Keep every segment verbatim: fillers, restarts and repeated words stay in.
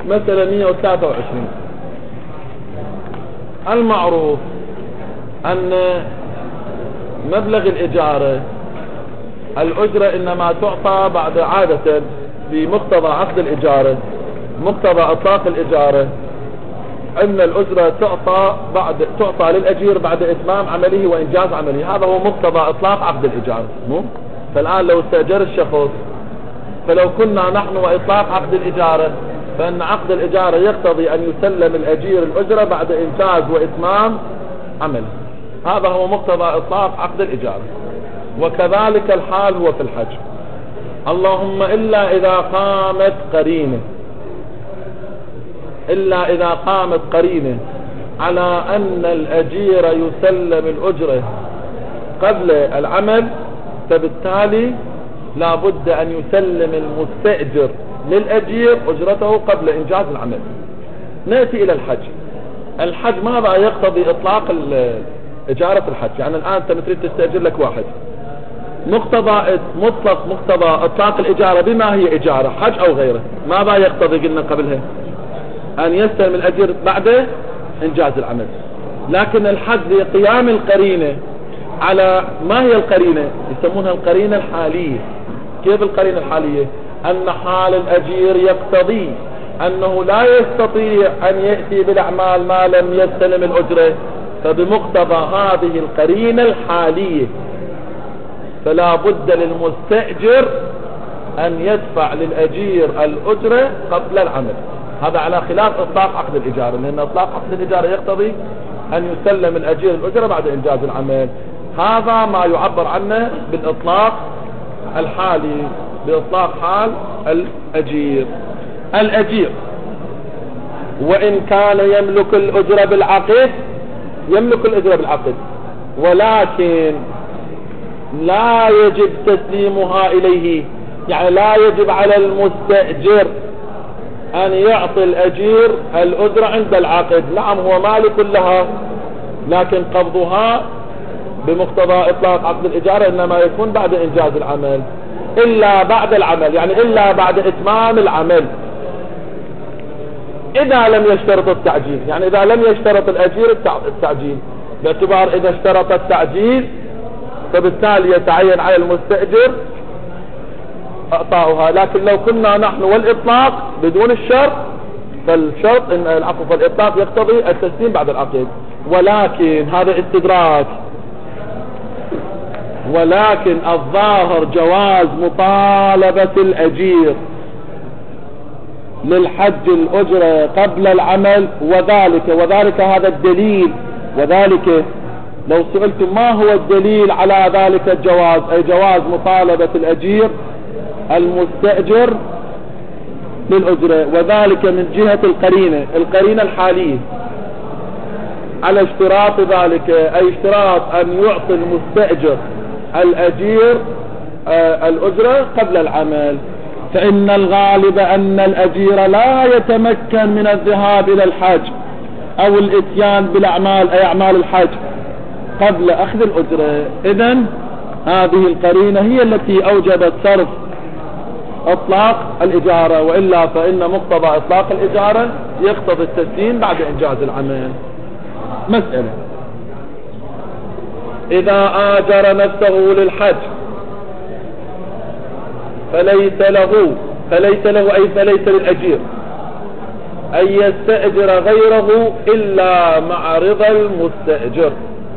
مسألة مئة وثلاثة وعشرين. المعروف أن مبلغ الإجارة الأجرة إنما تعطى بعد عادة بمقتضى عقد الإجارة، مقتضى إطلاق الإجارة أن الأجرة تعطى بعد تعطى للأجير بعد إتمام عمله وإنجاز عمله. هذا هو مقتضى إطلاق عقد الإجارة. مو فالآن لو استأجر الشخص، فلو كنا نحن وإطلاق عقد الإجارة، فإن عقد الإجارة يقتضي أن يسلم الأجير الأجرة بعد إنجاز وإتمام عمله. هذا هو مقتضى إطلاق عقد الإجارة. وكذلك الحال هو في الحج، اللهم إلا إذا قامت قرينة إلا إذا قامت قرينة على أن الأجير يسلم الأجرة قبل العمل، فبالتالي لا بد أن يسلم المستأجر للأجير أجرته قبل إنجاز العمل. نأتي إلى الحج. الحج ماذا يقتضي إطلاق الإجارة في الحج؟ يعني الآن أنت تريد تستأجر لك واحد، مقتضى مطلق مقتضى إطلاق الإجارة بما هي إجارة، حج أو غيره، ماذا يقتضي؟ قلنا قبلها أن يستلم الأجير بعد إنجاز العمل. لكن الحج لقيام القرينة على ما هي القرينة؟ يسمونها القرينة الحالية. كيف القرينة الحالية؟ أن حال الأجير يقتضي أنه لا يستطيع أن يأتي بالأعمال ما لم يستلم الأجرة، فبمقتضى هذه القرينة الحالية فلا بد للمستأجر أن يدفع للأجير الأجرة قبل العمل. هذا على خلاف إطلاق عقد الإجارة، لأن إطلاق عقد الإجارة يقتضي أن يسلم الأجير الأجرة بعد إنجاز العمل. هذا ما يعبر عنه بالإطلاق الحالي، بإطلاق حال الأجير. الأجير وإن كان يملك الأجرة بالعقد، يملك الأجرة بالعقد، ولكن لا يجب تسليمها إليه. يعني لا يجب على المستأجر أن يعطي الأجير الأجرة عند العقد. نعم هو مالك لها، لكن قبضها بمقتضى إطلاق عقد الإجارة إنما يكون بعد إنجاز العمل، إلا بعد العمل، يعني إلا بعد إتمام العمل، إذا لم يشترط التعجيل. يعني إذا لم يشترط الأجير التعجيل، باعتبار إذا اشترط التعجيل فبالتالي يتعين على المستأجر أعطاؤها. لكن لو كنا نحن والإطلاق بدون الشرط، فالشرط إن العفو فالإطلاق يقتضي التسليم بعد العقد. ولكن هذا استدراك، ولكن الظاهر جواز مطالبة الأجير للحج الأجرة قبل العمل، وذلك وذلك هذا الدليل. وذلك لو سئلتم ما هو الدليل على ذلك الجواز، أي جواز مطالبة الأجير المستأجر للأجرة، وذلك من جهة القرينة القرينة الحالية على اشتراط ذلك، أي اشتراط أن يعطي المستأجر الأجير آه الأجرة قبل العمل. فإن الغالب أن الأجير لا يتمكن من الذهاب إلى الحج أو الإتيان بالأعمال أي أعمال الحج قبل أخذ الأجرة. إذن هذه القرينة هي التي أوجبت صرف إطلاق الإجارة، وإلا فإن مقتضى إطلاق الإجارة يقتضي التسليم بعد إنجاز العمل. مسألة: إذا آجر نفسه للحج فليس له فليس له أي فليس للأجير أن يستأجر غيره إلا مع رضا المستأجر.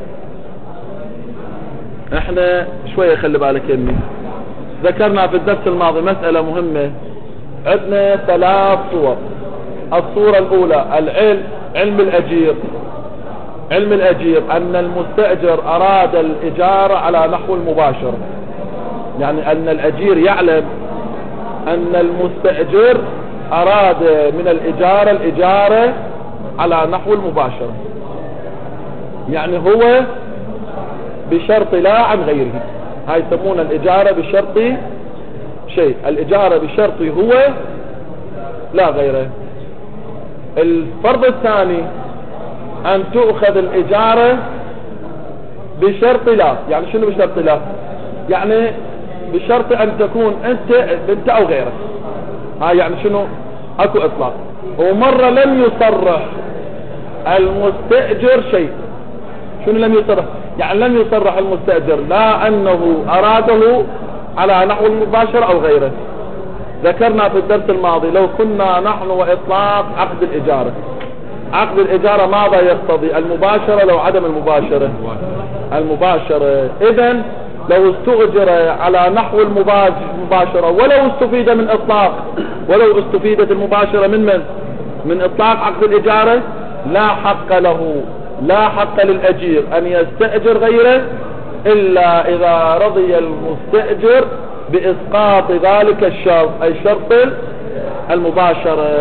احنا شوية خلي بالك يمي، ذكرنا في الدرس الماضي مسألة مهمة. عندنا ثلاث صور. الصورة الأولى العلم علم الأجير علم الأجير أن المستأجر أراد الإجارة على نحو المباشر، يعني أن الأجير يعلم أن المستأجر أراد من الإجارة الإجارة على نحو المباشر، يعني هو بشرط لا عن غيره. هاي يسمون الإجارة بشرط شيء، الإجارة بشرط هو لا غيره. الفرض الثاني أن تؤخذ الإجارة بشرط لا. يعني شنو بشرط لا؟ يعني بشرط أن تكون أنت أنت أو غيرك. هاي يعني شنو؟ أكو إطلاق. ومرة لم يصرح المستأجر شيء. شنو لم يصرح؟ يعني لم يصرح المستأجر لا أنه أراده على نحو المباشرة أو غيره. ذكرنا في الدرس الماضي لو كنا نحن وإطلاق عقد الإجارة، عقد الإجارة ماذا يقتضي؟ المباشرة لو عدم المباشرة؟ المباشرة. إذن لو استؤجر على نحو المباشرة ولو استفيد من إطلاق، ولو استفيدت المباشرة من من؟ من إطلاق عقد الإجارة، لا حق له، لا حق للأجير أن يستأجر غيره إلا إذا رضي المستأجر بإسقاط ذلك الشرط، أي شرط المباشرة.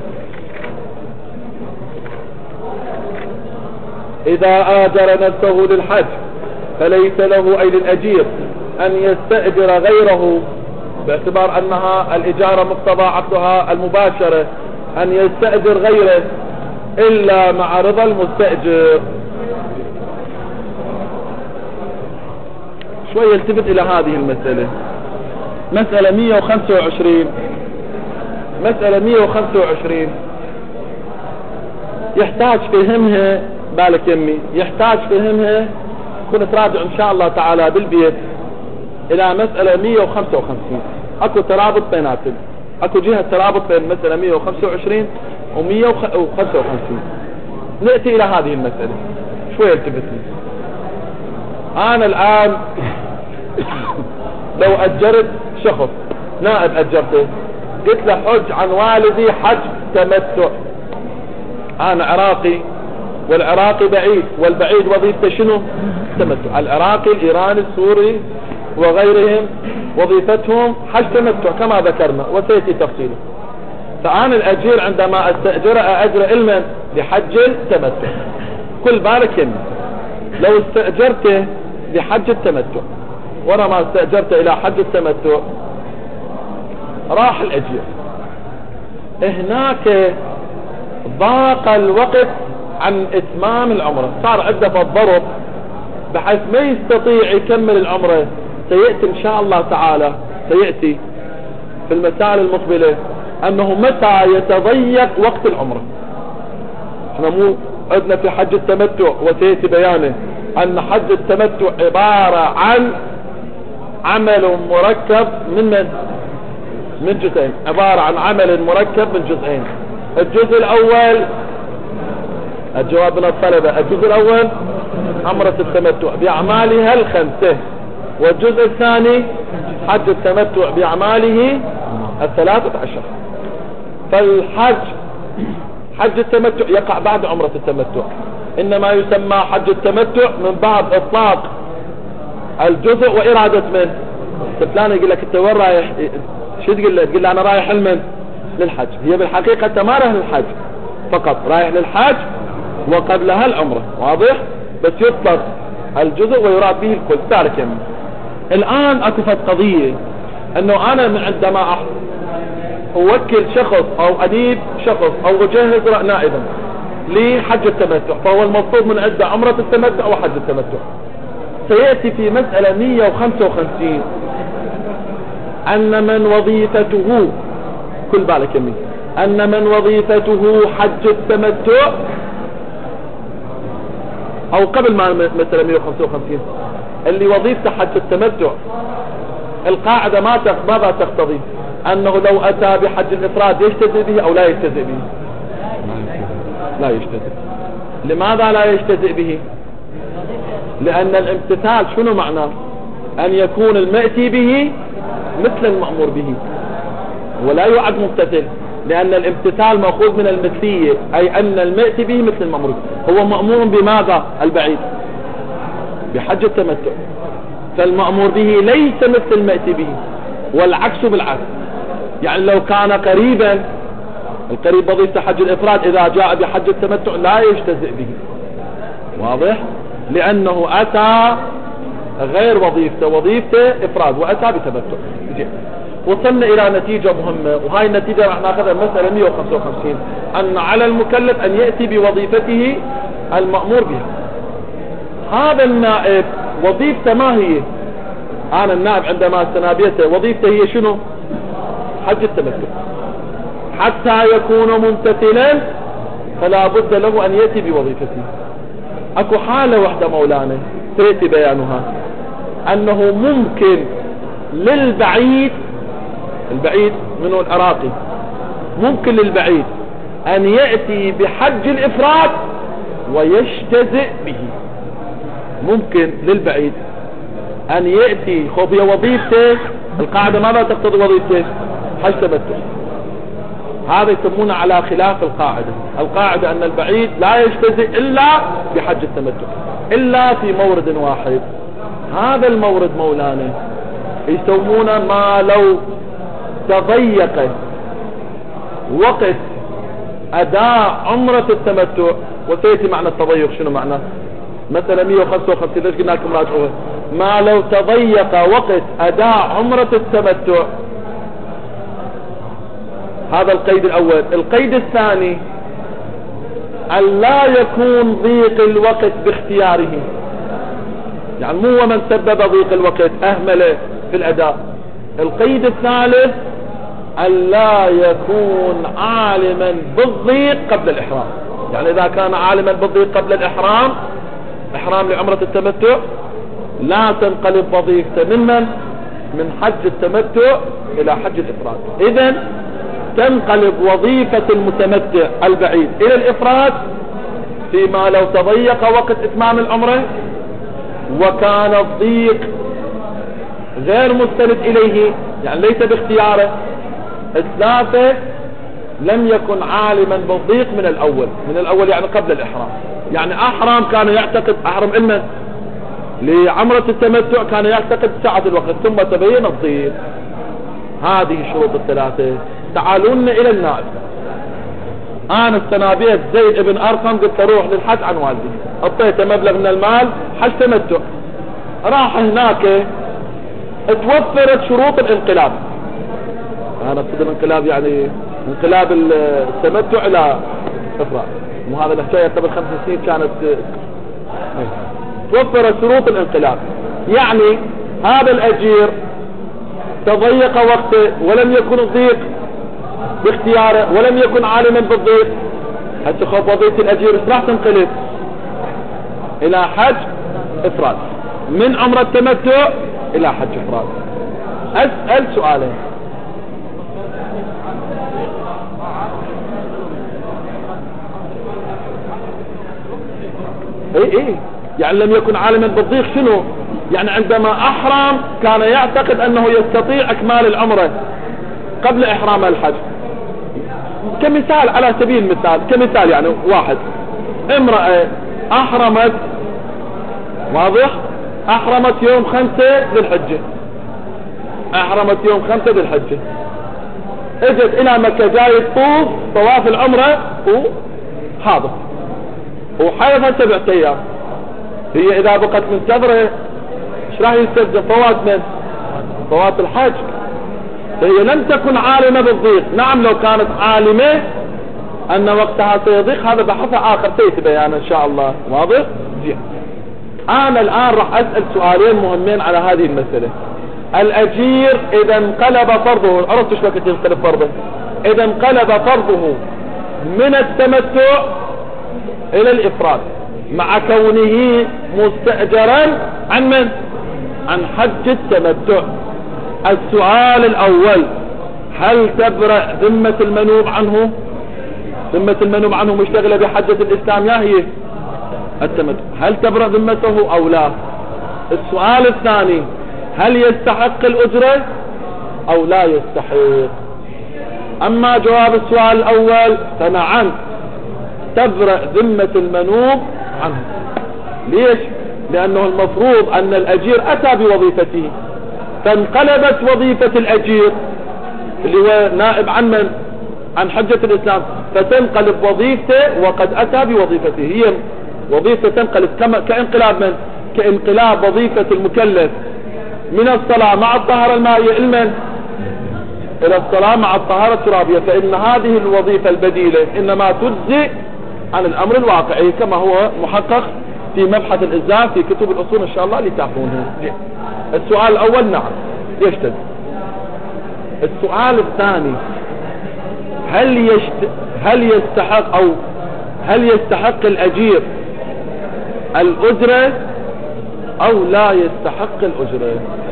إذا آجر نفسه للحج فليس له أي للأجير أن يستأجر غيره، باعتبار أنها الإجارة مقتضى عقدها المباشرة، أن يستأجر غيره إلا مع رضا المستأجر. شوية التفت إلى هذه المسألة، مسألة مية وخمسة وعشرين، مسألة مية وخمسة وعشرين يحتاج فهمها، بالك يمي، يحتاج فهمها كنت تراجع إن شاء الله تعالى بالبيت إلى مسألة مية وخمسة وخمسين. أكو ترابط بيناتهم، أكو جهة ترابط بين مسألة مية وخمسة وعشرين ومية وخمسة وخمسين. نأتي إلى هذه المسألة شوية التفت لي. أنا الآن لو أجرت شخص نائب، أجرته قلت له حج عن والدي حج تمتع. أنا عراقي والعراقي بعيد، والبعيد وظيفته شنو؟ تمتع. العراقي الإيراني السوري وغيرهم وظيفتهم حج تمتع كما ذكرنا وسيأتي تفصيله. فأنا الأجير عندما أستأجر أأجر علما لحج التمتع. كل بالك يمي لو استأجرته لحج التمتع وانا ما استأجرته الى حج التمتع راح الأجير، هناك ضاق الوقت عن اتمام العمرة، صار عنده فالضرب بحيث ما يستطيع يكمل العمرة. سيأتي ان شاء الله تعالى، سيأتي في المسائل المقبلة انه متى يتضيق وقت العمرة. احنا مو عندنا في حج التمتع وسيأتي بيانه ان حج التمتع عبارة عن عمل مركب من من من جزئين، عبارة عن عمل مركب من جزئين. الجزء الاول، الجواب من الطلبة، الجزء الاول عمرة التمتع باعمالها الخمسة، والجزء الثاني حج التمتع باعماله الثلاثة عشر. فالحج حج التمتع يقع بعد عمرة التمتع، انما يسمى حج التمتع من بعد اطلاق الجزء وارادة من فلان. يقول لك انت وين رايح؟ شو تقول له؟ تقول له انا رايح لمن؟ للحج. هي بالحقيقة انت ما رايح للحج فقط، رايح للحج وقبلها العمرة، واضح؟ بس يطلق الجزء ويراد به الكل. تعرف يمين الان اكو فت قضية انه انا عندما اوكل شخص او اديب شخص او اجهز نائبا لحج التمتع، فهو المطلوب من عنده عمرة التمتع وحج التمتع. سيأتي في مسألة مية وخمسة وخمسين ان من وظيفته، كل بالك يمين، ان من وظيفته حج التمتع، او قبل ما مسألة مية وخمسة وخمسين اللي وظيفته حج التمتع، القاعدة ما ماذا تقتضي؟ انه لو اتى بحج الافراد يجتزئ به او لا يجتزئ به؟ لا يجتزئ. لماذا لا يجتزئ به؟ لان الامتثال شنو معناه؟ ان يكون المأتي به مثل المأمور به، ولا يعد ممتثل، لان الامتثال مأخوذ من المثلية، اي ان المأتي به مثل المأمور به. هو مأمور بماذا البعيد؟ بحج التمتع، فالمأمور به ليس مثل المأتي به، والعكس بالعكس. يعني لو كان قريبا، القريب وظيفة حج الافراد اذا جاء بحج التمتع لا يجتزئ به، واضح؟ لانه اتى غير وظيفته، وظيفته افراد واتى بتمتع. وصلنا الى نتيجة مهمة، وهاي النتيجة راح ناخذها مسألة مية وخمسة وخمسين، ان على المكلف ان يأتي بوظيفته المأمور بها. هذا النائب وظيفته ما هي؟ انا النائب عندما استنابيته وظيفته هي شنو؟ حج التمتع. حتى يكون ممتثلا فلا بد له أن يأتي بوظيفته. أكو حالة واحدة مولانا سيأتي بيانها، أنه ممكن للبعيد، البعيد منه العراقي، ممكن للبعيد أن يأتي بحج الإفراد ويجتزئ به. ممكن للبعيد أن يأتي خب وظيفته، القاعدة ماذا تقتضي وظيفته؟ حج تمتع. هذا يسمونه على خلاف القاعدة. القاعدة أن البعيد لا يجتزئ إلا بحج التمتع إلا في مورد واحد. هذا المورد مولانا يسمونه ما لو تضيق وقت أداء عمرة التمتع. وسيأتي معنى التضيق شنو معنى؟ مثلا مئة وخمسة وخمسين ليش قلنا لكم راجعوها؟ ما لو تضيق وقت أداء عمرة التمتع. هذا القيد الأول. القيد الثاني أن لا يكون ضيق الوقت باختياره، يعني مو من سبب ضيق الوقت أهمله في الأداء. القيد الثالث أن لا يكون عالما بالضيق قبل الإحرام، يعني إذا كان عالما بالضيق قبل الإحرام، إحرام لعمرة التمتع، لا تنقلب وظيفته ممن من حج التمتع إلى حج الإفراد. إذن تنقلب وظيفة المتمتع البعيد إلى الإفراد فيما لو تضيق وقت إتمام العمرة وكان الضيق غير مستند إليه، يعني ليس باختياره. الثالثة لم يكن عالما بالضيق من الأول، من الأول يعني قبل الإحرام، يعني أحرام كان يعتقد أحرم علما لعمرة التمتع كان يعتقد ساعة الوقت ثم تبين الضيق. هذه الشروط الثلاثة. تعالون إلى النائب. أنا استنابيت زيد ابن أرقم قلت روح للحج عن والدي، أعطيته مبلغ من المال حج تمتع. راح هناك توفرت شروط الانقلاب. أنا أقصد الانقلاب يعني انقلاب التمتع إلى إفراد، مو هذا الحكاية قبل خمس سنين كانت. توفرت شروط الانقلاب، يعني هذا الأجير تضيق وقته ولم يكن الضيق باختياره ولم يكن عالما بالضيق. حتى خب وظيفة الأجير ايش راح تنقلب؟ إلى حج إفراد، من عمرة التمتع إلى حج إفراد. أسأل سؤالين. اي اي يعني لم يكن عالما بالضيق شنو؟ يعني عندما أحرم كان يعتقد أنه يستطيع إكمال العمرة قبل إحرام الحج. كمثال، على سبيل المثال، كمثال يعني واحد امرأة أحرمت، واضح؟ أحرمت يوم خمسة ذي الحجة، أحرمت يوم خمسة ذي الحجة، اجت إلى مكة جاي تطوف طواف العمرة وحاضر وحيضها سبعة أيام. هي إذا بقت من سفره ايش راح يستلزم؟ فوات من فوات الحج. فهي لم تكن عالمة بالضيق. نعم لو كانت عالمة أن وقتها سيضيق هذا بحث آخر سيأتي بيانا إن شاء الله. واضح؟ زين. أنا الآن راح أسأل سؤالين مهمين على هذه المسألة. الأجير إذا انقلب فرضه، عرفت ايش وقت ينقلب فرضه؟ إذا انقلب فرضه من التمتع إلى الإفراد مع كونه مستأجرا عن من؟ عن حج التمتع. السؤال الأول، هل تبرأ ذمة المنوب عنه؟ ذمة المنوب عنه مشتغلة بحجة الإسلام يا هي التمتع، هل تبرأ ذمته أو لا؟ السؤال الثاني، هل يستحق الأجرة أو لا يستحق؟ أما جواب السؤال الأول فنعم تبرأ ذمة المنوب عنه. ليش؟ لأنه المفروض أن الأجير أتى بوظيفته، فانقلبت وظيفة الأجير اللي هو نائب عن من؟ عن حجة الإسلام، فتنقلب وظيفته وقد أتى بوظيفته. هي وظيفة تنقلب كما كانقلاب من؟ كانقلاب وظيفة المكلف من الصلاة مع الطهارة المائية المن إلى الصلاة مع الطهارة الترابية. فإن هذه الوظيفة البديلة إنما تجزي عن الأمر الواقعي كما هو محقق في مبحث الإجزاء في كتب الأصول إن شاء الله لتعرفونه. السؤال الأول نعم يشتد. السؤال الثاني، هل يشت... هل يستحق او هل يستحق الاجير الاجرة او لا يستحق الاجرة؟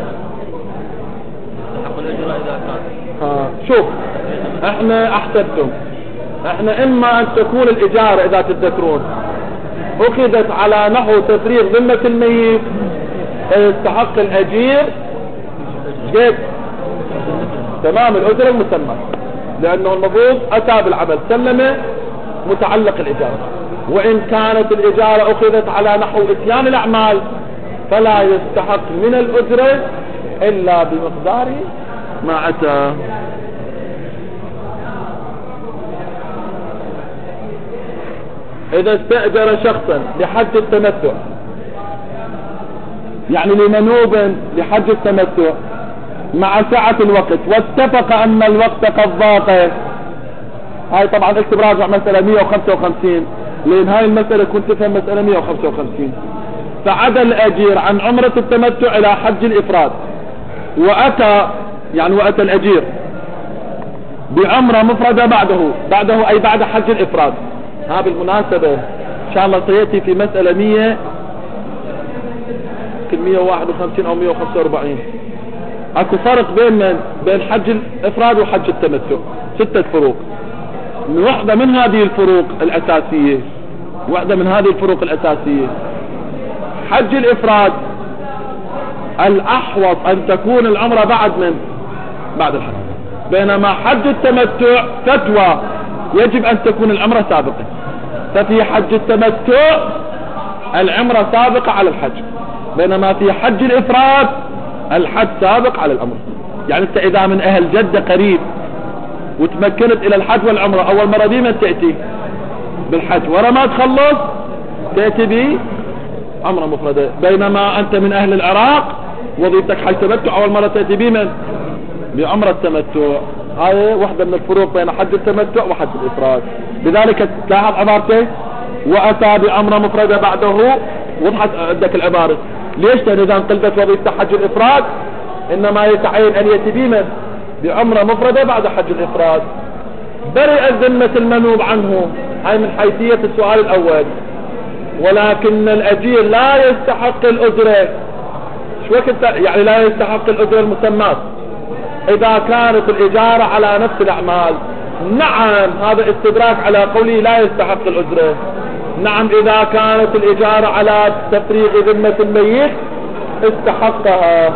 يستحق الاجرة اذا كان ها شوف احنا احسبتم احنا اما ان تكون الاجارة اذا تتذكرون اخذت على نحو تفريغ ذمة الميت فيستحق الاجير جد تمام الاجرة المسمى، لانه المفروض اتى بالعمل سلمه متعلق الاجارة. وان كانت الاجارة اخذت على نحو اتيان الاعمال فلا يستحق من الاجرة الا بمقدار ما اتى. اذا استأجر شخصا لحج التمتع، يعني لمنوب لحج التمتع مع سعة الوقت واتفق ان الوقت قد ضاق، هاي طبعا اكتب راجع مسألة مية وخمسة وخمسين لان هاي المسألة كنت تفهم مسألة مية وخمسة وخمسين. فعدا الاجير عن عمرة التمتع الى حج الافراد واتى يعني واتى الاجير بعمرة مفردة بعده بعده اي بعد حج الافراد. ها بالمناسبة ان شاء الله سيأتي في مسألة مية مية وواحد وخمسين او مية وخمسة واربعين اكو فرق بين من بين حج الافراد وحج التمتع، ستة فروق. واحدة من هذه الفروق الاساسية واحدة من هذه الفروق الاساسية حج الافراد الاحوط ان تكون العمرة بعد من بعد الحج، بينما حج التمتع فتوى يجب ان تكون العمرة سابقة. ففي حج التمتع العمرة سابقة على الحج، بينما في حج الافراد الحج سابق على العمرة. يعني انت اذا من اهل جدة قريب وتمكنت الى الحج والعمرة اول مرة ديما تأتي بالحج، ورا ما تخلص تأتي بعمرة مفردة. بينما انت من اهل العراق وظيفتك حج تمتع اول مرة تأتي بمن بعمرة التمتع. هاي واحدة من الفروق بين حج التمتع وحج الافراد. لذلك تلاحظ عبارته واتى بعمرة مفردة بعده، وضحت عندك العبارة. ليش؟ لان اذا انقلبت وظيفة حج الافراد انما يتعين ان يأتي بمن بعمرة مفردة بعد حج الافراد. برئت ذمة المنوب عنه، هاي من حيثية السؤال الاول. ولكن الاجير لا يستحق الاجرة. شو وقت يعني لا يستحق الاجرة المسمات؟ اذا كانت الاجارة على نفس الاعمال. نعم هذا استدراك على قولي لا يستحق الاجرة. نعم اذا كانت الاجارة على تفريغ ذمة الميت استحقها.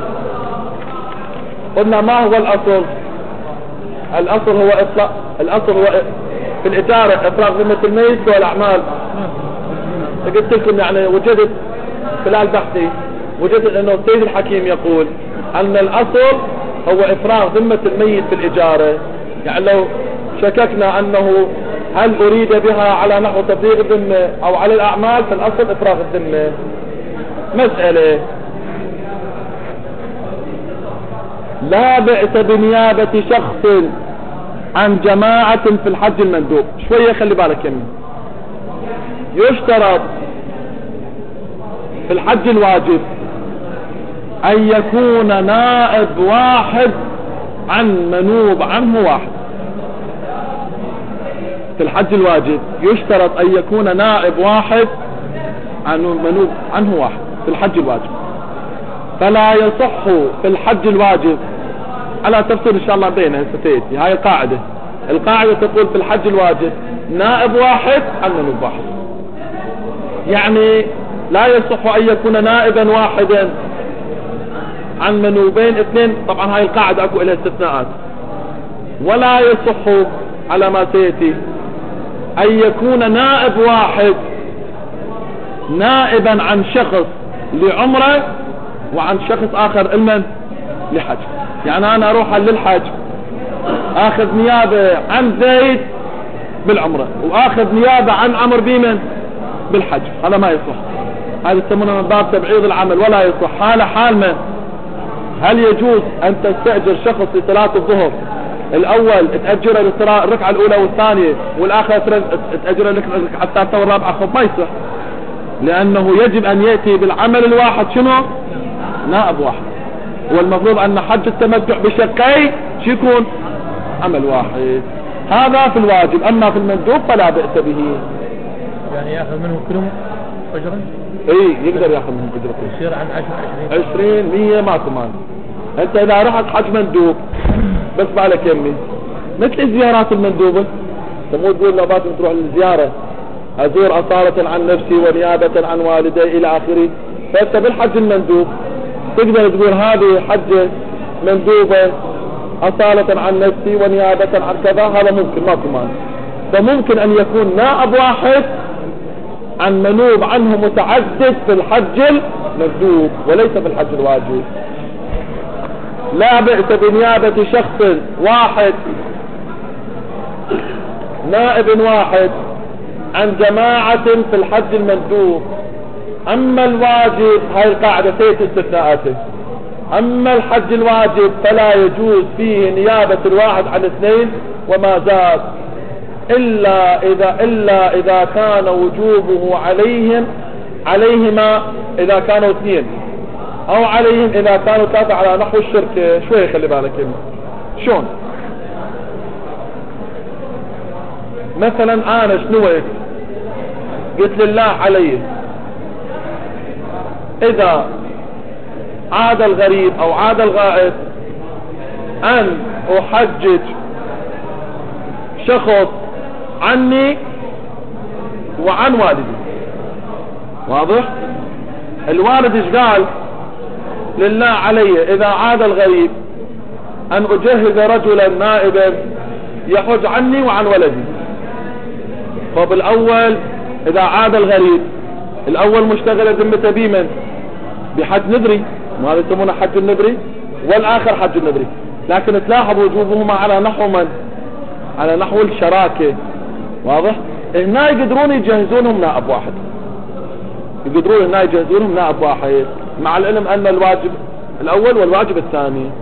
قلنا ما هو الاصل؟ الاصل هو اطلاق الاصل هو في الاجارة افراغ ذمة الميت والاعمال. قلت لكم يعني وجدت خلال بحثي وجدت انه السيد الحكيم يقول ان الاصل هو افراغ ذمة الميت في الاجارة. يعني لو شككنا انه هل اريد بها على نحو تفريغ الذمة او على الاعمال، فالاصل افراغ الذمة. مسألة لا بأس بنيابة شخص عن جماعة في الحج المندوب. شوية خلي بالك يمين. يشترط في الحج الواجب ان يكون نائب واحد عن منوب عنه واحد. في الحج الواجب يشترط ان يكون نائب واحد عن منوب عنه واحد في الحج الواجب. فلا يصح في الحج الواجب على تفصيل ان شاء الله بينه ستأتي هاي القاعدة. القاعدة تقول في الحج الواجب نائب واحد عن منوب واحد. يعني لا يصح ان يكون نائبا واحدا عن منوبين اثنين. طبعا هاي القاعدة اكو لها استثناءات. ولا يصح على ما سيأتي ان يكون نائب واحد نائبا عن شخص لعمره وعن شخص اخر المن لحج. يعني انا اروح للحج اخذ نيابة عن زيد بالعمرة واخذ نيابة عن عمر بيمن بالحج، هذا ما يصح. هذا يسمونه من باب تبعيض العمل ولا يصح. حال حال من هل يجوز ان تستأجر شخص لصلاة الظهر الاول تأجره للصلاة الركعة الاولى والثانية والاخر تأجره للركعة الثالثة والرابعة؟ خب ما يصح، لانه يجب ان يأتي بالعمل الواحد شنو؟ نائب واحد. والمفروض ان حج التمتع بشقين شو يكون؟ عمل واحد. هذا في الواجب. أما في المندوب فلا بأس به. يعني يأخذ منه كلهم أجرا؟ اي يقدر يأخذ منهم أجرة. يصير عن عشر عشرين عشرين مية ما كمان. انت اذا رحت حج مندوب بس بالك يمي مثل الزيارات المندوبة، مو تقول لو بات تروح للزيارة ازور اصالة عن نفسي ونيابة عن والدي الى اخره، فانت بالحج المندوب تقدر تقول هذه حجة مندوبة اصالة عن نفسي ونيابة عن كذا، هذا ممكن ما كمان. فممكن ان يكون نائب واحد عن منوب عنه متعدد في الحج المندوب وليس في الحج الواجب. لا بأس بنيابة شخص واحد نائب واحد عن جماعة في الحج المندوب. أما الواجب هاي القاعدة سيت استثناءاته، أما الحج الواجب فلا يجوز فيه نيابة الواحد عن اثنين وما زاد، إلا إذا إلا إذا كان وجوبه عليهم عليهما إذا كانوا اثنين، أو عليهم إذا كانوا ثلاثة على نحو الشرك. شوي خلي بالك هنا شون. مثلا أنا شنويت قلت لله علي إذا عاد الغريب أو عاد الغائب أن أحجج شخص عني وعن والدي. واضح؟ الوالد ايش قال؟ لله علي إذا عاد الغريب أن أجهز رجلا نائبا يحج عني وعن ولدي. فبالأول إذا عاد الغريب الأول مشتغل ذمته بمن؟ بحج نذري، ما يسمونه حج النذري، والآخر حج النذري، لكن تلاحظ وجوبهما على نحو من؟ على نحو الشراكة. واضح؟ هنا يقدرون يجهزونهم نائب واحد، يقدرون هنا يجهزونهم نائب واحد، مع العلم أن الواجب الأول والواجب الثاني.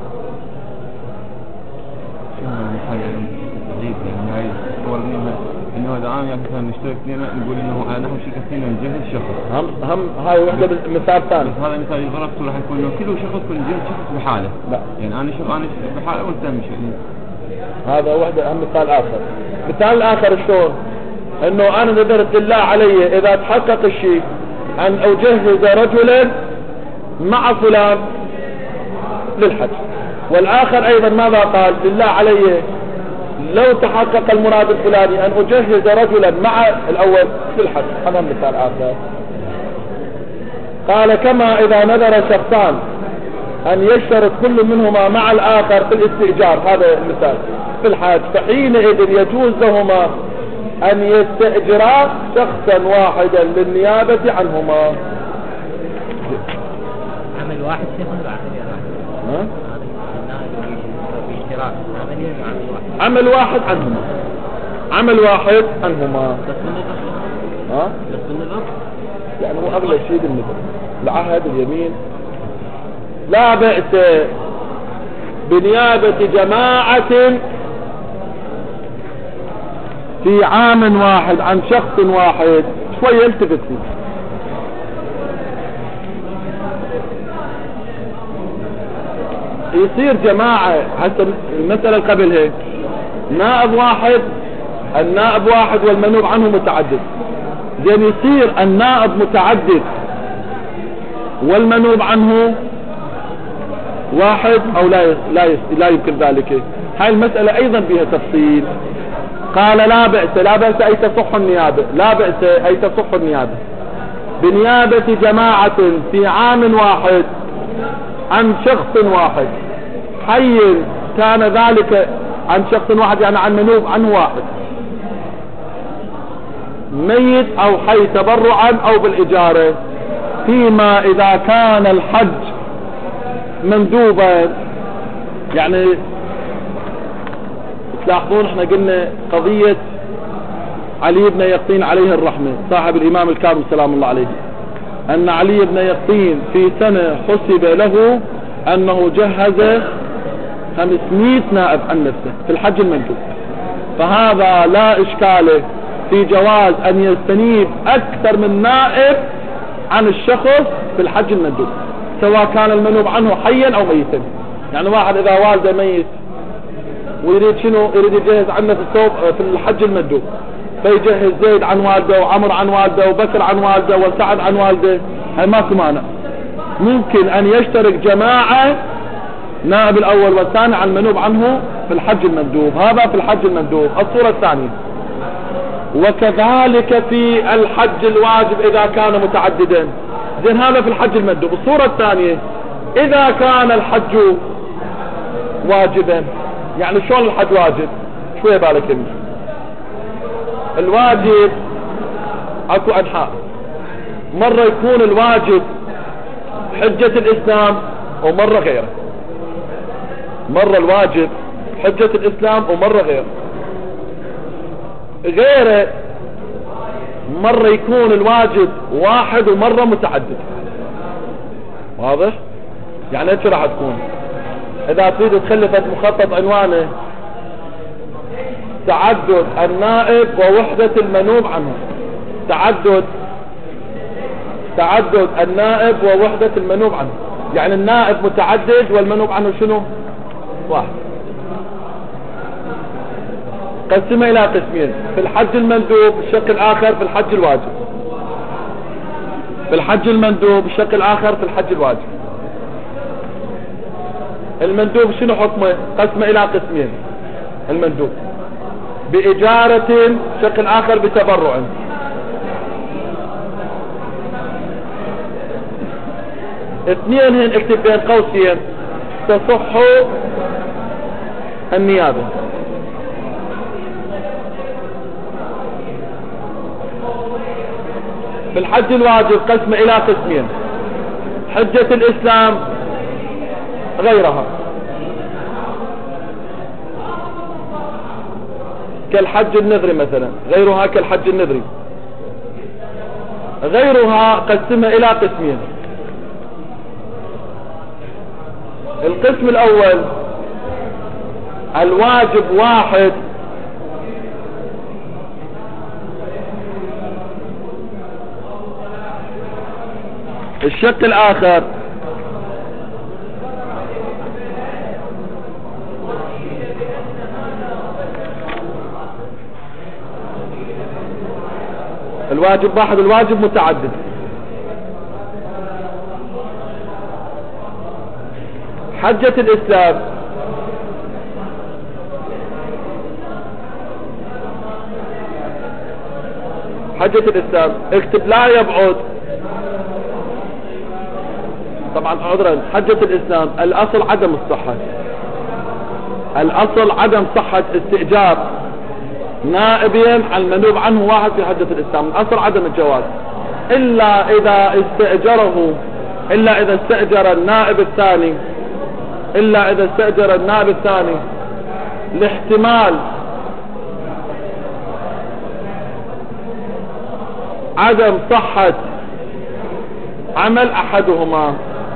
انه اذا انا مثلا نشترك اثنين نقول انه على نحو شركه اثنين نجهز شخص، هم هم هاي وحده مثال ثاني. هذا مثال ضربته راح يكون انه كل شخص يكون نجهز شخص بحاله. لا يعني انا شخص انا بحاله وانت مش. هذا وحده. هم مثال اخر. مثال الاخر شلون؟ انه انا نذرت لله علي اذا تحقق الشيء ان اجهز رجلا مع فلان للحج، والاخر ايضا ماذا قال؟ لله علي لو تحقق المراد الفلاني ان اجهز رجلا مع الاول للحج. هذا مثال اخر. قال كما اذا نذر شخصان ان يشترط كل منهما مع الاخر في الاستئجار، هذا المثال في الحج، فحينئذ يجوز لهما ان يستأجرا شخصا واحدا للنيابة عنهما. عمل واحد شيخ واحد. عمل واحد عنهما، عمل واحد عنهما. ها؟ يعني هو اغلى شيء بالنذر، العهد اليمين. لا بأس بنيابة جماعة في عام واحد عن شخص واحد. شوية التفت فيه. يصير جماعة حتى المسألة قبل هيك نائب واحد، النائب واحد والمنوب عنه متعدد. زين يصير النائب متعدد والمنوب عنه واحد او لا لا لا يمكن ذلك. هاي المسألة ايضا بها تفصيل. قال لا بأس، لا بأس اي تصح النيابة، لا بأس اي تصح النيابة بنيابة جماعة في عام واحد عن شخص واحد، حي كان ذلك عن شخص واحد يعني عن منوب عنه واحد، ميت او حي تبرعا او بالاجارة، فيما اذا كان الحج مندوبا. يعني تلاحظون احنا قلنا قضية علي بن يقطين عليه الرحمة صاحب الامام الكاظم سلام الله عليه، ان علي بن يقطين في سنة حسب له انه جهز خمسمائة نائب عن نفسه في الحج المندوب، فهذا لا اشكال في جواز ان يستنيب اكثر من نائب عن الشخص في الحج المندوب، سواء كان المنوب عنه حيا او ميتا. يعني واحد اذا والده ميت ويريد شنو؟ يريد يجهز عنه في الصوب في الحج المندوب، فيجهز زيد عن والده وعمر عن والده وبكر عن والده وسعد عن والده، هاي ماكو مانع. ممكن ان يشترك جماعة نائب الاول والثاني عن المنوب عنه في الحج المندوب، هذا في الحج المندوب. الصورة الثانية وكذلك في الحج الواجب اذا كان متعددا. زين هذا في الحج المندوب. الصورة الثانية اذا كان الحج واجبا، يعني شلون الحج واجب؟ شوية بالك انت. الواجب اكو انحاء، مرة يكون الواجب حجة الاسلام ومرة غيره. مرة الواجب حجة الاسلام ومرة غيره. غيره مرة يكون الواجب واحد ومرة متعدد. واضح؟ يعني ايش راح تكون؟ اذا تريد تخلي فد مخطط عنوانه تعدد النائب ووحدة المنوب عنه. تعدد تعدد النائب ووحدة المنوب عنه، يعني النائب متعدد والمنوب عنه شنو؟ واحد. قسمه الى قسمين، في الحج المندوب الشق الاخر في الحج الواجب. في الحج المندوب الشق الاخر في الحج الواجب. المندوب شنو حكمه؟ قسمه الى قسمين. المندوب بإجارة، الشق الاخر بتبرع. اثنين هن اكتب بين قوسين تصح النيابة. في الحج الواجب قسم الى قسمين، حجة الاسلام غيرها كالحج النذري مثلا، غيرها كالحج النذري. غيرها قسمها الى قسمين. القسم الاول الواجب واحد الشق الاخر الواجب واحد الواجب متعدد. حجة الاسلام حجة الاسلام اكتب لا يبعد. طبعا عذرا، حجة الاسلام الاصل عدم الصحة، الاصل عدم صحة استئجار نائبين عن المنوب عنه واحد في حجة الاسلام، الاصل عدم الجواز، الا اذا استأجره الا اذا استأجر النائب الثاني الا اذا استأجر النائب الثاني لاحتمال عدم صحة عمل احدهما.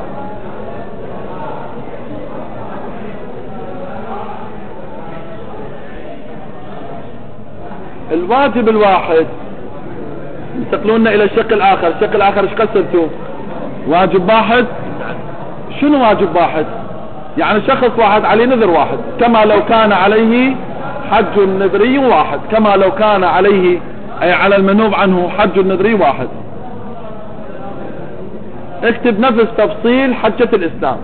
الواجب الواحد انتقلونا الى الشق الاخر. الشق الاخر ايش قسمتوا؟ واجب واحد. شنو واجب واحد؟ يعني شخص واحد عليه نذر واحد، كما لو كان عليه حج نذري واحد، كما لو كان عليه اي على المنوب عنه حج نذري واحد. اكتب نفس تفصيل حجة الاسلام.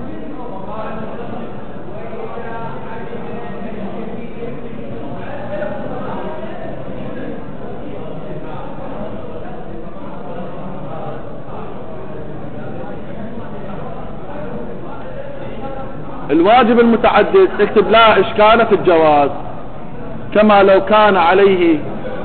الواجب المتعدد اكتب لا اشكال في الجواز، كما لو كان عليه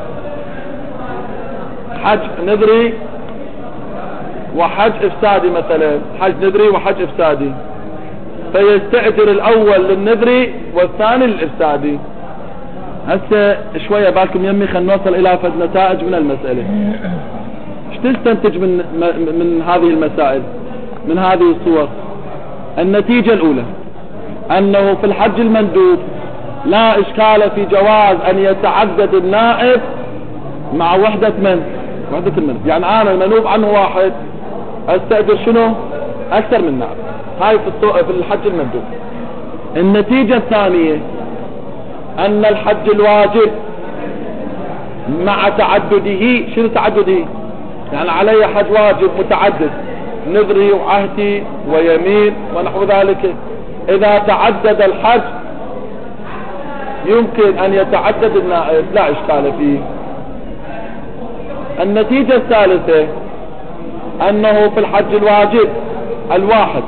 حج نذري وحج افسادي مثلا، حج نذري وحج افسادي، فيستأجر الاول للنذري والثاني للافسادي. هسه شوية بالكم يمي خلينا نوصل الى فد نتائج من المسألة. ايش تستنتج من من هذه المسائل، من هذه الصور؟ النتيجة الاولى انه في الحج المندوب لا اشكال في جواز ان يتعدد النائب مع وحدة من وحدة المنوب. يعني انا المنوب عنه واحد استأجر شنو اكثر من نائب، هاي في في الحج المندوب. النتيجة الثانية أن الحج الواجب مع تعدده، شنو تعدده؟ يعني علي حج واجب متعدد، نذري وعهدي ويمين ونحو ذلك. إذا تعدد الحج يمكن أن يتعدد النائب، لا إشكال فيه. النتيجة الثالثة أنه في الحج الواجب الواحد،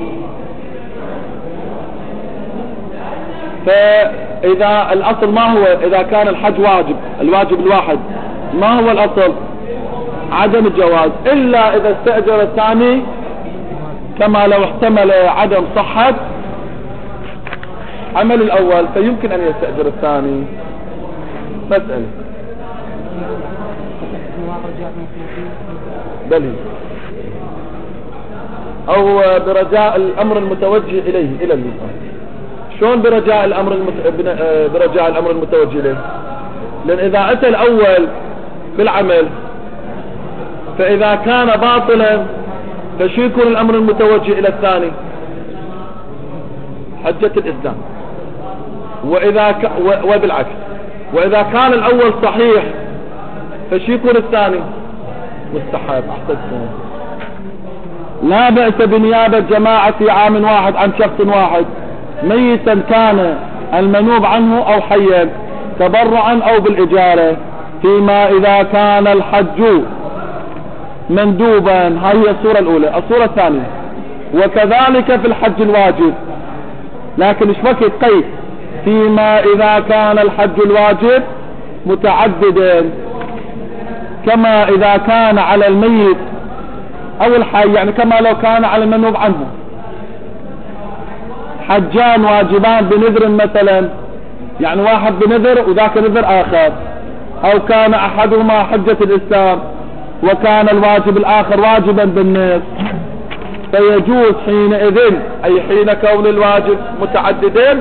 فإذا الأصل ما هو؟ إذا كان الحج واجب الواجب الواحد، ما هو الأصل؟ عدم الجواز، إلا إذا استأجر الثاني، كما لو احتمل عدم صحة عمل الأول فيمكن أن يستأجر الثاني. مسألة بل أو برجاء الأمر المتوجه إليه إلى الإنسان. شلون برجاء الأمر المت... برجاء الأمر المتوجه إليه؟ لأن إذا أتى الأول بالعمل فإذا كان باطلا فشو يكون الأمر المتوجه إلى الثاني؟ حجة الإسلام. وإذا ك... و... وبالعكس، وإذا كان الأول صحيح فشو يكون الثاني؟ مستحب. أحسنتم. لا بأس بنيابة جماعة في عام واحد عن شخص واحد، ميتا كان المنوب عنه أو حيا، تبرعا أو بالإجارة، فيما إذا كان الحج مندوبا. هاي هي الصورة الأولى. الصورة الثانية وكذلك في الحج الواجب، لكن ايش وقت قيد؟ فيما إذا كان الحج الواجب متعددا، كما إذا كان على الميت أو الحي، يعني كما لو كان على المنوب عنه حجان واجبان بنذر مثلا، يعني واحد بنذر وذاك نذر آخر، أو كان أحدهما حجة الإسلام وكان الواجب الآخر واجبا بالنذر، فيجوز حينئذ، أي حين كون الواجب متعددين،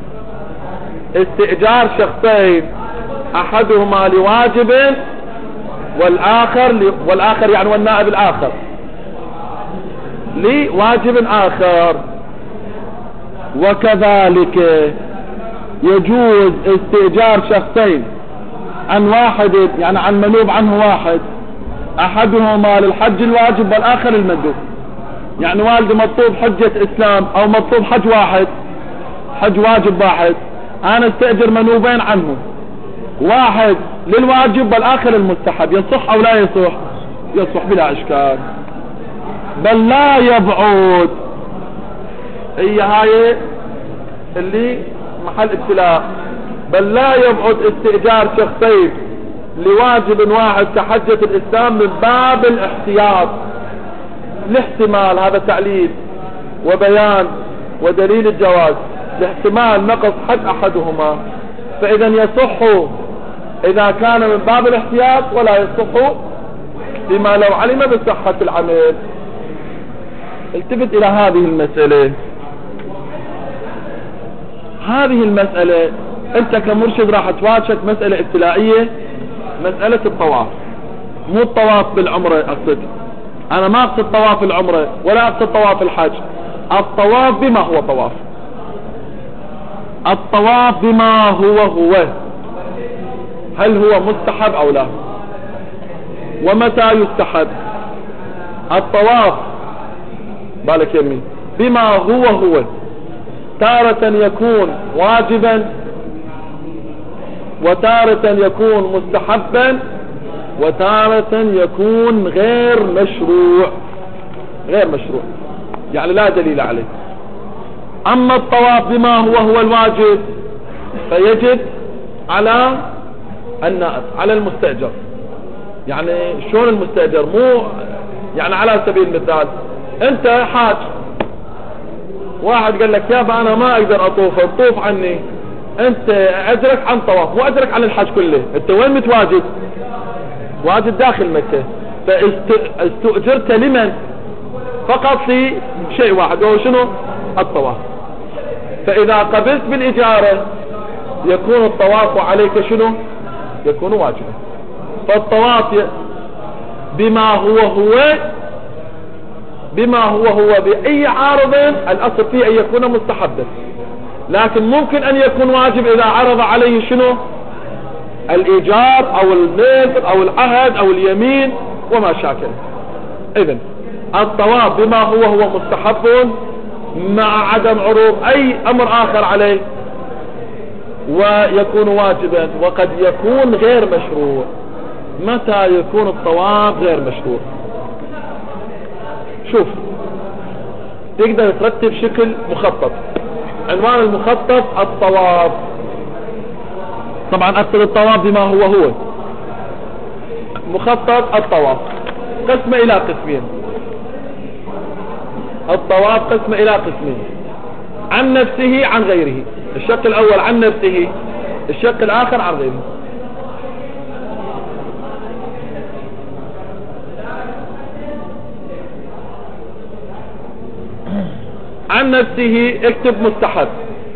استئجار شخصين، أحدهما لواجب والآخر ل... والآخر يعني والنائب الآخر لواجب آخر. وكذلك يجوز استئجار شخصين عن واحد، يعني عن منوب عنه واحد، أحدهما للحج الواجب والآخر المندوب. يعني والد مطلوب حجة إسلام أو مطلوب حج واحد، حج واجب واحد، أنا استأجر منوبين عنه، واحد للواجب والآخر المستحب، يصح أو لا يصح؟ يصح بلا إشكال. بل لا يبعد، هي هاي اللي محل ابتلاء، بل لا يبعد استئجار شخصين لواجب واحد كحجة الإسلام من باب الاحتياط، لاحتمال، هذا تعليل وبيان ودليل الجواز، لاحتمال نقص حد أحدهما، فإذا يصح إذا كان من باب الاحتياط، ولا يصح بما لو علم بصحة العمل. التفت إلى هذه المسألة. هذه المسألة أنت كمرشد راح تواجهك مسألة ابتلائية، مسألة الطواف، مو الطواف بالعمرة. أقصد أنا ما أقصد طواف العمرة ولا أقصد طواف الحج، الطواف بما هو طواف، الطواف بما هو هو، هل هو مستحب أو لا، ومتى يستحب الطواف؟ بالك يمين، بما هو هو، تارة يكون واجبا وتارة يكون مستحبا وتارة يكون غير مشروع، غير مشروع يعني لا دليل عليه. أما الطواف بما هو هو الواجب فيجب على النائب، على المستأجر. يعني شلون المستأجر؟ مو يعني على سبيل المثال انت حاج، واحد قال لك يابا انا ما اقدر اطوف، اطوف عني، انت اجرك عن طواف، مو اجرك عن الحج كله. انت وين متواجد؟ واجد داخل مكة، فاستؤجرت لمن؟ فقط في شيء واحد، وهو شنو؟ الطواف. فاذا قبلت بالاجارة يكون الطواف عليك شنو؟ يكون واجبا. فالطواف بما هو هو، بما هو هو بأي عارض، الأصل فيه أن يكون مستحبا. لكن ممكن ان يكون واجب اذا عرض عليه شنو؟ الايجار او النذر او العهد او اليمين وما شاكل. اذن الطواف بما هو هو مستحب مع عدم عروض اي امر اخر عليه، ويكون واجبا، وقد يكون غير مشروع. متى يكون الطواف غير مشروع؟ شوف، تقدر ترتب شكل مخطط. عنوان المخطط الطواف. طبعا اقصد الطواف بما هو هو مخطط الطواف قسم الى قسمين. الطواف قسم الى قسمين: عن نفسه عن غيره. الشق الاول عن نفسه، الشق الاخر عن غيره. عن نفسه اكتب مستحب.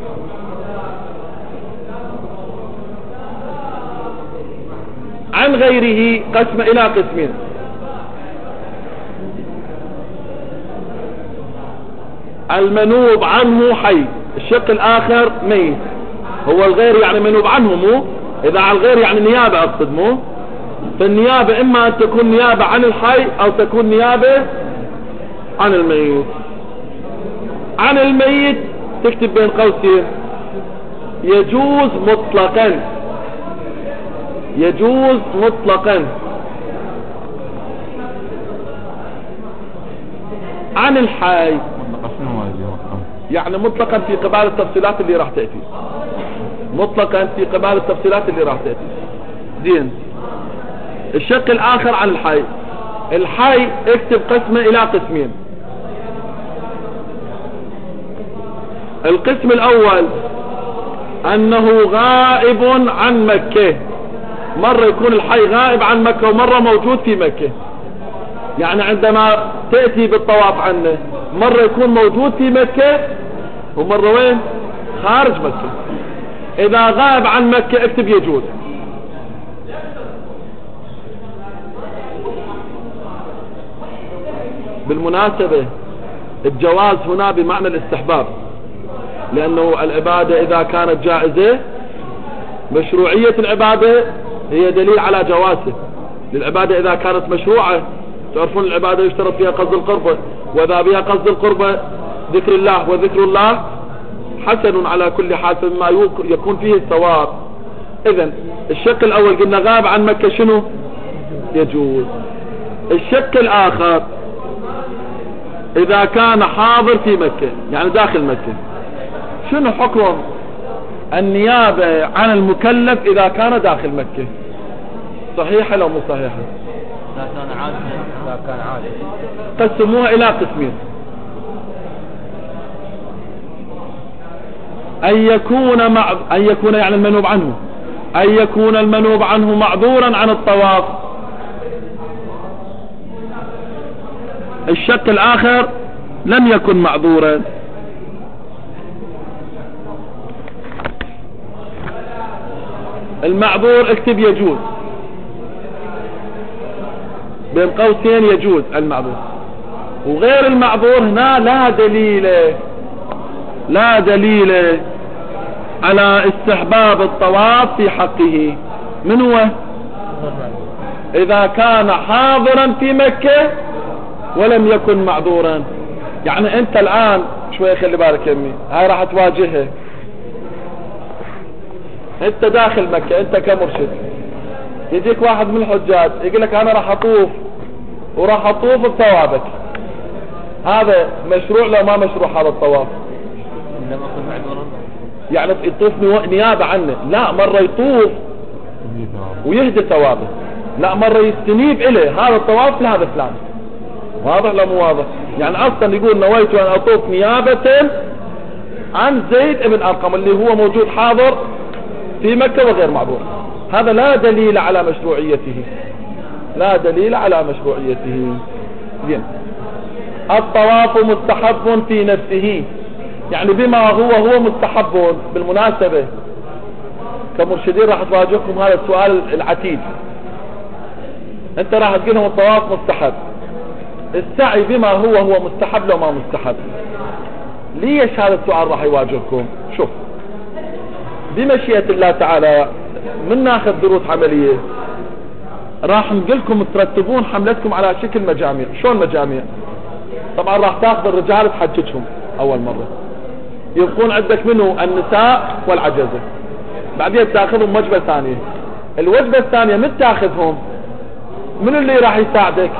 عن غيره قسم الى قسمين: المنوب عنه حي، الشق الاخر ميت. هو الغير يعني منوب عنه، مو اذا على الغير يعني نيابة اقصد، مو فالنيابة اما ان تكون نيابة عن الحي او تكون نيابة عن الميت. عن الميت تكتب بين قوسين يجوز مطلقا، يجوز مطلقا. عن الحي يعني مطلقا في قبال التفصيلات اللي راح تأتي، مطلقا في قبال التفصيلات اللي راح تأتي. زين. الشق الاخر عن الحي. الحي اكتب قسمه الى قسمين: القسم الاول انه غائب عن مكة. مرة يكون الحي غائب عن مكة ومرة موجود في مكة. يعني عندما تأتي بالطواف عنه مرة يكون موجود في مكة ومرة وين؟ خارج مكة. اذا غائب عن مكة اكتب يجوز. بالمناسبة الجواز هنا بمعنى الاستحباب، لانه العبادة اذا كانت جائزة مشروعية العبادة هي دليل على جوازه. للعبادة اذا كانت مشروعة، تعرفون العبادة يشترط فيها قصد القربة، واذا بها قصد القربة ذكر الله، وذكر الله حسن على كل حال مما يكون فيه الثواب. اذن الشق الاول قلنا غاب عن مكة شنو؟ يجوز. الشق الاخر اذا كان حاضر في مكة يعني داخل مكة، شنو حكم النيابة عن المكلف اذا كان داخل مكة؟ صحيحة لو مو صحيحة؟ لا كان عادي، لا كان عادي. قسموها الى قسمين: ان يكون مع ان يكون يعني المنوب عنه، ان يكون المنوب عنه معذورا عن الطواف. الشق الاخر لم يكن معذورا. المعذور اكتب يجوز بين قوسين، يجوز المعذور. وغير المعذور هنا لا دليل لا دليل على استحباب الطواف في حقه. من هو؟ اذا كان حاضرا في مكة ولم يكن معذورا. يعني انت الان شوية خلي بالك يمي، هاي راح تواجهها. انت داخل مكة انت كمرشد، يجيك واحد من الحجاج يقول لك انا راح اطوف وراح اطوف بثوابك. هذا مشروع لو ما مشروع هذا الطواف؟ يعني يطوف نيابة عنه؟ لا، مرة يطوف ويهدي ثوابه، لا مرة يستنيب إليه هذا الطواف لهذا فلان. واضح لا مو واضح؟ يعني اصلا يقول نويت ان اطوف نيابة عن زيد ابن ارقم اللي هو موجود حاضر في مكة وغير معذور. هذا لا دليل على مشروعيته، لا دليل على مشروعيته. زين. الطواف مستحب في نفسه، يعني بما هو هو مستحب. بالمناسبة كمرشدين راح تواجهكم هذا السؤال العتيد. انت راح تقول لهم الطواف مستحب، السعي بما هو هو مستحب لو ما مستحب. ليش هذا السؤال راح يواجهكم؟ شوف، بمشيئة الله تعالى من ناخذ دروس عملية راح نقلكم ترتبون حملتكم على شكل مجاميع. شلون مجاميع؟ طبعا راح تاخذ الرجال تحججهم اول مرة، يبقون عندك منه النساء والعجزة، بعدين تاخذهم وجبة ثانية. الوجبة الثانية من تاخذهم من اللي راح يساعدك؟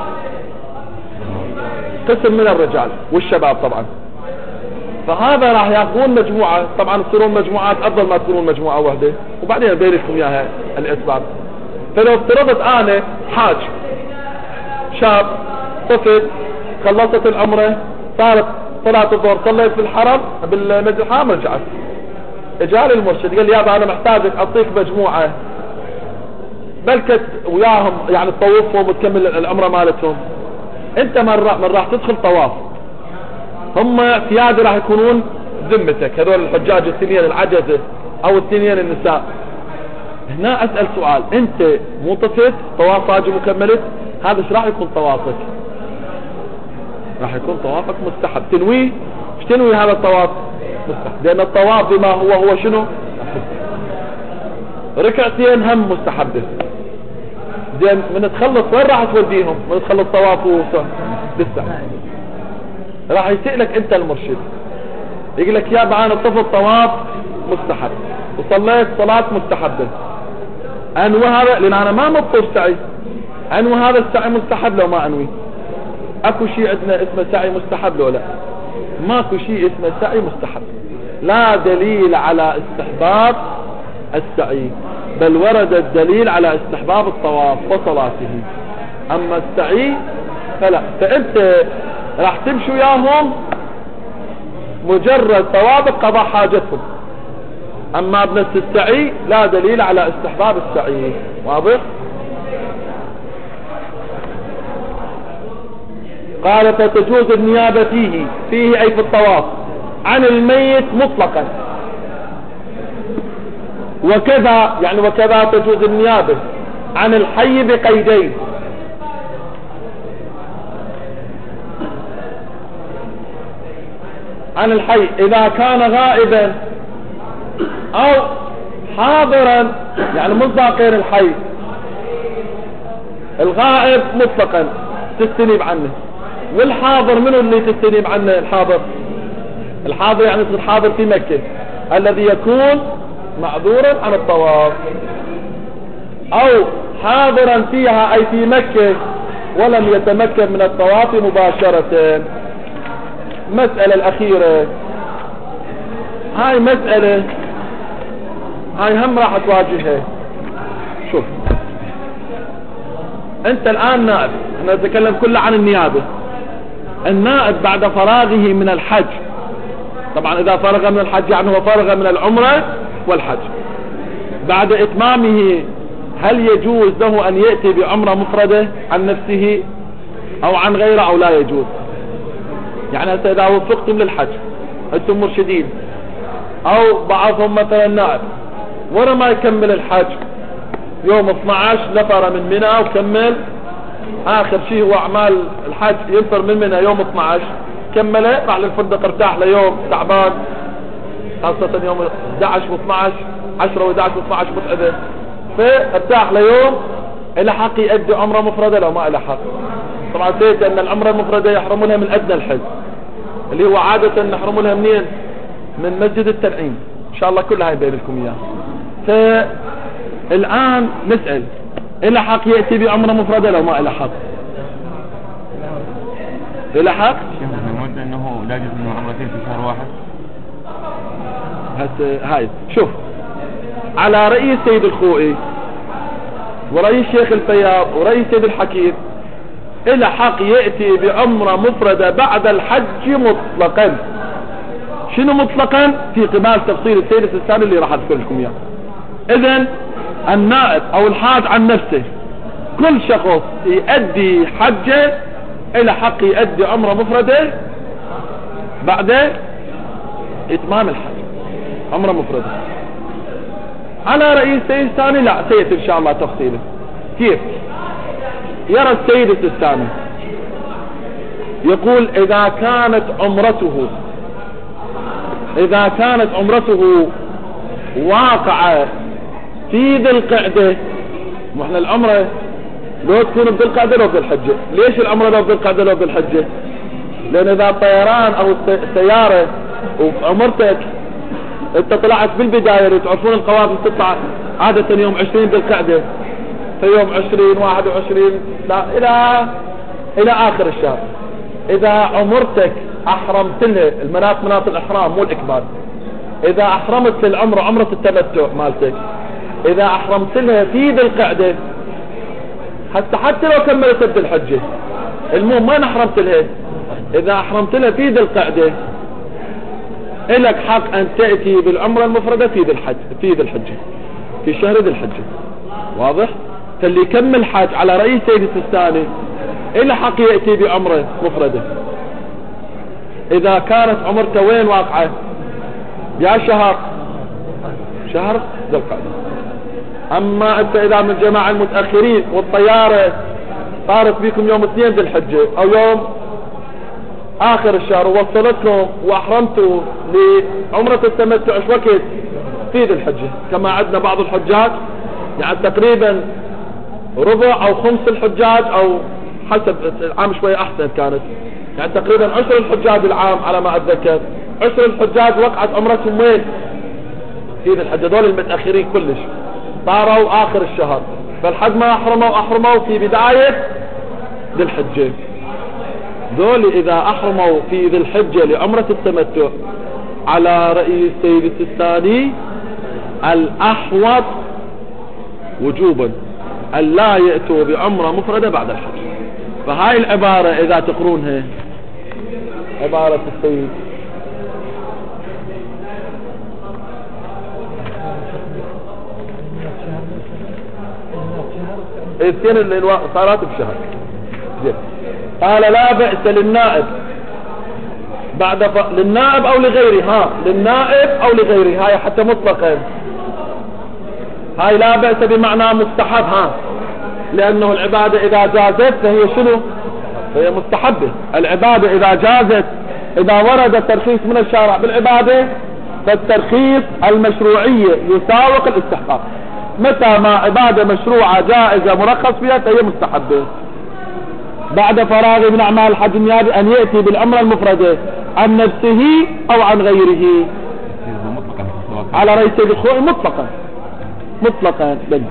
قسم من الرجال والشباب طبعا. فهذا راح ياخذون مجموعة، طبعا تصيرون مجموعات افضل ما تكونون مجموعة واحدة، وبعدين ابين لكم اياها الاسباب. فلو افترضت انا حاج شاب طفل خلصت العمرة صارت صلاة الظهر صليت في الحرم بالمسجد الحرام رجعت، اجاني المرشد قال لي يابا انا محتاجك اعطيك مجموعة بلكت وياهم يعني تطوفهم وتكمل العمرة مالتهم. انت من راح من راح تدخل طواف هم سيادة راح يكونون ذمتك، هذول الحجاج الثنين العجزة او الثنين النساء. هنا اسأل سؤال، انت مو طفت طواف واجب وكملت، هذا ايش راح يكون طوافك؟ راح يكون طوافك مستحب. تنويه ايش تنوي هذا الطواف؟ مستحب، لان الطواف بما هو هو شنو؟ ركعتين هم مستحبه. زين من تخلص وين راح توديهم؟ من تخلص طواف لسه راح يسألك انت المرشد يقول لك يابا انا طفل طواف مستحب وصليت صلاة مستحبة، انوي هذا لان انا ما مطلوب سعي، انوي هذا السعي مستحب لو ما انوي؟ اكو شيء عندنا اسمه سعي مستحب لو لا؟ ماكو شيء اسمه سعي مستحب، لا دليل على استحباب السعي، بل ورد الدليل على استحباب الطواف وصلاته، اما السعي فلا. فانت راح تمشي وياهم مجرد ثوابك قضاء حاجتهم، اما بنفس السعي لا دليل على استحباب السعي. واضح؟ قال فتجوز النيابة فيه فيه اي في الطواف عن الميت مطلقا، وكذا يعني وكذا تجوز النيابة عن الحي بقيدين. عن الحي اذا كان غائبا او حاضرا، يعني مش ذاكر الحي، الغائب مطلقا تستنيب عنه، والحاضر منه اللي تستنيب عنه؟ الحاضر الحاضر يعني يصير حاضر في مكة الذي يكون معذورا عن الطواف، او حاضرا فيها اي في مكة ولم يتمكن من الطواف مباشرة. مسألة الاخيرة هاي مسألة هاي هم راح تواجهها. شوف انت الان نائب، احنا نتكلم كله عن النيابة. النائب بعد فراغه من الحج، طبعا اذا فرغ من الحج يعني هو فرغ من العمرة والحج، بعد اتمامه هل يجوز له ان يأتي بعمرة مفردة عن نفسه او عن غيره او لا يجوز؟ يعني اذا وفقتم للحج انتم مرشدين او بعضهم مثلا نائب ورا ما يكمل الحج يوم اثني عشر نفر من منى وكمل اخر شيء هو اعمال الحج ينفر من منى يوم اثني عشر، كمله راح للفندق ارتاح ليوم تعبان، خاصة يوم احد عشر و12 عشرة و11 و12 متعبة، فارتاح ليوم الى حق يؤدي عمره مفردة لو ما الى حق. طبعا سيت ان العمره المفردة يحرم لها من ادنى الحج اللي هو عادة نحرم لها منين؟ من مسجد التنعيم. ان شاء الله كل هاي بين لكم اياه. فالان نسأل الى حق يأتي بعمره مفردة لو ما الى حق؟ الى حق؟ شيخ انه لا يجوز انه عمرتين في شهر واحد. هسه هاي شوف على رأي السيد الخوئي ورأي الشيخ الفياض ورأي السيد الحكيم الى حق يأتي بعمرة مفردة بعد الحج مطلقا. شنو مطلقا؟ في قبال تفصيل السيد السيستاني اللي راح اذكر لكم اياه. اذن النائب او الحاج عن نفسه كل شخص يؤدي حجه الى حق يؤدي عمرة مفردة بعد اتمام الحج، عمرة مفردة. على رأي السيد السيستاني لا، سيأتي ان شاء الله تفصيله. كيف؟ يرى السيد السيستاني يقول اذا كانت عمرته اذا كانت عمرته واقعة في ذي القعدة، واحنا العمرة لو تكون بذي القعدة لو بذي الحجة. ليش العمرة لو بذي القعدة لو بذي الحجة؟ لان اذا طيران او سيارة وعمرتك انت طلعت بالبداية، تعرفون القوافل تطلع عادة يوم عشرين ذي القعدة، في يوم عشرين واحد وعشرين الى الى اخر الشهر. اذا عمرتك احرمت لها، المناط مناط الاحرام مو الاكبار، اذا احرمت للعمرة عمرة التمتع مالتك، اذا احرمت لها في ذي القعدة حتى حتى لو كملت ذي الحجة، المهم ما احرمت لها، اذا احرمت لها في ذي القعدة لك حق ان تأتي بالعمرة المفردة في ذي الحج في ذي الحجة في شهر ذي الحجة. واضح؟ فاللي يكمل حاج على رأي سيد السيستاني إلى حق يأتي بعمرة مفردة إذا كانت عمرته وين واقعة؟ يا شهر شهر ذي القعدة. أما أنت إذا من الجماعة المتأخرين والطيارة طارت بكم يوم اثنين ذي الحجة أو يوم آخر الشهر ووصلتكم وأحرمتوا لعمرة التمتع ايش وقت؟ في ذي الحجة، كما عندنا بعض الحجاج يعني تقريبا ربع أو خمس الحجاج أو حسب العام شوية أحسن كانت، يعني تقريبا عشر الحجاج العام على ما أتذكر، عشر الحجاج وقعت عمرتهم وين؟ في ذي الحجة. دول المتأخرين كلش طاروا آخر الشهر، فالحج ما أحرموا أحرموا في بداية ذي الحجة. دول إذا أحرموا في ذي الحجة لعمرة التمتع على رأي السيد السيستاني الأحوط وجوبا أن لا يأتوا بعمرة مفردة بعد الحج. فهاي العبارة إذا تقرونها عبارة السيد الاثنين اللي صارت بشهر. قال لا بأس للنائب بعد ف... للنائب او لغيره، ها للنائب او لغيره، هاي حتى مطلقا، هاي لا بأس بمعنى مستحب، ها لانه العبادة اذا جازت فهي شنو؟ هي مستحبة. العبادة اذا جازت، اذا ورد الترخيص من الشارع بالعبادة فالترخيص المشروعية يساوق الاستحقاق. متى ما عبادة مشروعة جائزة مرخص فيها فهي مستحبة. بعد فراغ من اعمال الحج النيابي ان يأتي بالعمرة المفردة عن نفسه او عن غيره على رئيس الخوء مطلقا مطلقا بل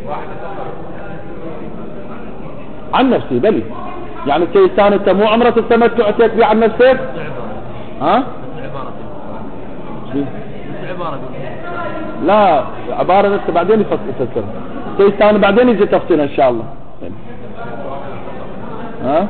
عن نفسه بل يعني السيستان انت مو عمرة التمتع تأتي عن نفسك ها لا عبارة نفسه بعدين يفسر السيستان بعدين يجي تفصيلها ان شاء الله. ها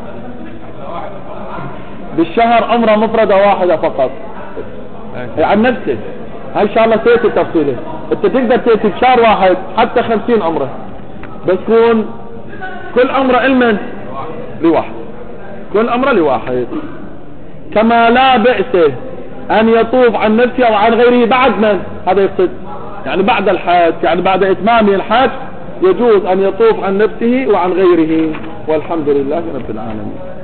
بالشهر عمرة مفردة واحدة فقط عن نفسه، هاي ان شاء الله تأتي تفصيله. انت تقدر تأتي بشهر واحد حتى خمسين عمرة، بس تكون كل عمرة علما لواحد، كل عمرة لواحد. كما لا بأس ان يطوف عن نفسه او عن غيره بعد من هذا يقصد يعني بعد الحج، يعني بعد اتمام الحج يجوز ان يطوف عن نفسه وعن غيره. والحمد لله رب العالمين.